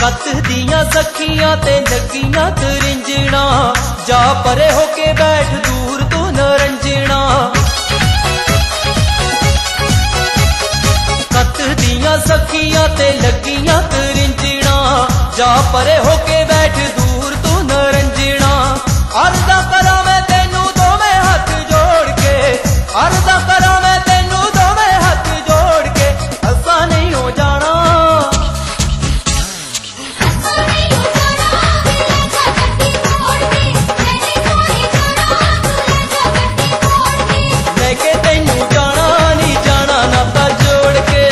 कत दियां सखियां ते लगियां तरिंजना, जा परे होके बैठ दूर तू नरंजना। कत दियां सखियां ते लगियां तरिंजना, जा परे होके बैठ दूर तू नरंजना। अर्ज़ा करा मैं तेनू दोवें हथ जोड़ के, अर्ज़ा करा मैं तेनू दोवें हथ जोड़ के, असा नहीं हो जाना लेके तेनू जाना नहीं जाना नाता जोड़ के।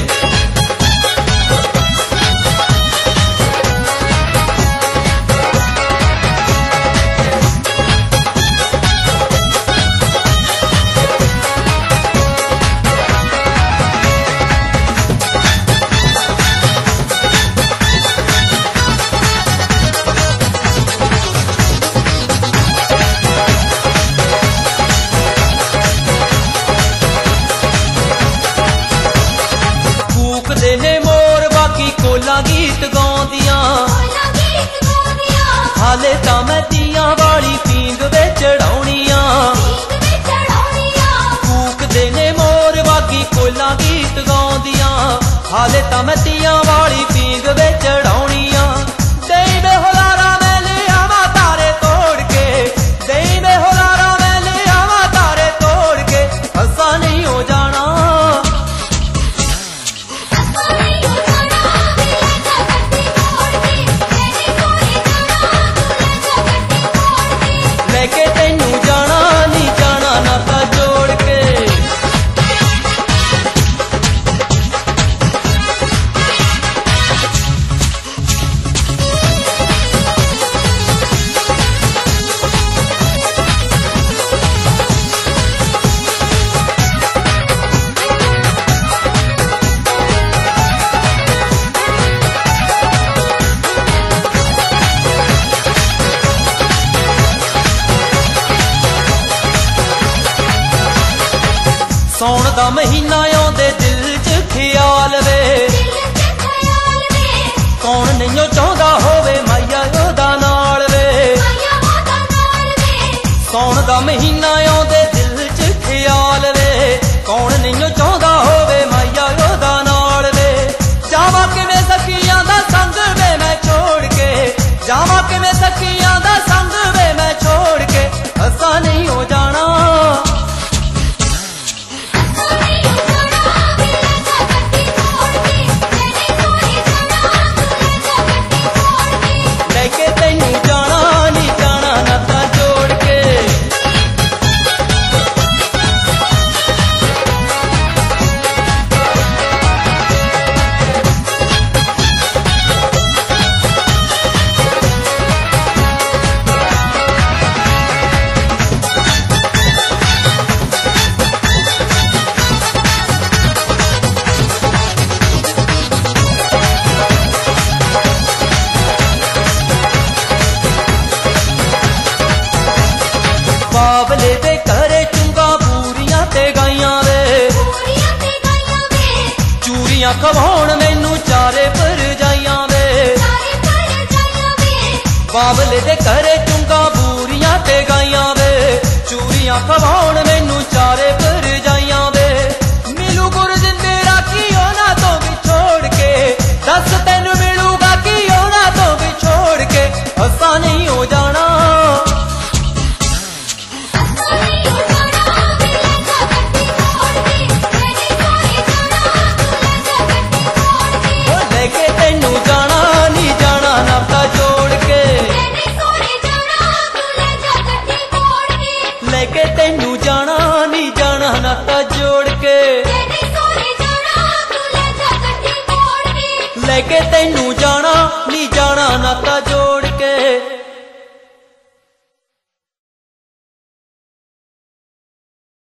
ने मोर बाकी कोला गीत गाउंदियां, हाले तां मैं तियां वाली पींग वे चढ़ाउणियां। कूकदे ने मोर बाकी कोला गीत गाउंदियां, हाले तां मैं तियां वाली पींग वे चढ़ाउणियां। देई वे हुलारा मैं ले आवां तारे तोड़ के, देई वे हुलारा मैं ले आवां तारे तोड़ के, असा नहीं हो जाना लेके तेनू जाना नहीं जाना नाता जोड़ के। सौण दा महीना आउंदे दिल च ख्याल वे, कौन नहीं चाहता होवे माइया ओदा नाल वे। सौण दा महीना आउंदे दिल च ख्याल वे, कौन नहीं चाहता होवे माइया ओदा नाल वे। जावां किवें सखियां दा संग वे मैं छोड़ के, जावां किवें सखियां दा संग वे मैं छोड़ के, असा नहीं हो जाना लेके तेनू जाना नहीं जाना नाता जोड़ के। बाबले दे घरे चुंगा पूरियां ते गाइयां वे, चूरियां खवाउण मैनू चारे पर जाइयां वे। बाबले दे घरे चुंगा पूरियां ते गाइयां वे, चूरियां खवाउण मैनू चारे पर जाइयां वे। मिलू गुरजिंदे राखी ओना तो विछोड़ के, दस तैनू मिलूगा कि ओना तो विछोड़ के, असा नहीं हो जाना लेके तेनू जाना नहीं जाना नाता जोड़ के। लेके तेनू जाना नहीं जाना नाता जोड़ के। लेके तेनू जाना नहीं जाना नाता